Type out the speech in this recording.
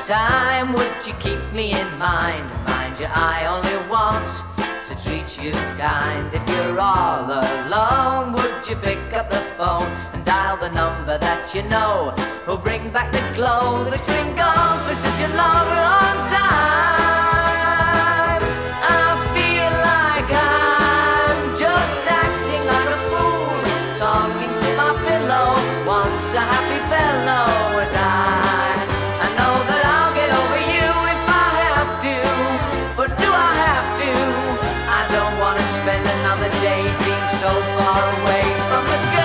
time, would you keep me in mind? Mind you, I only want to treat you kind. If you're all alone, would you pick up the phone and dial the number that you know will bring back the glow that's been gone for such a long, long time? I feel like I'm just acting like a fool, talking to my pillow, once a happy fellow was I. I know that I'll get over you if I have to, but do I have to? I don't want to spend another day being so far away from the girl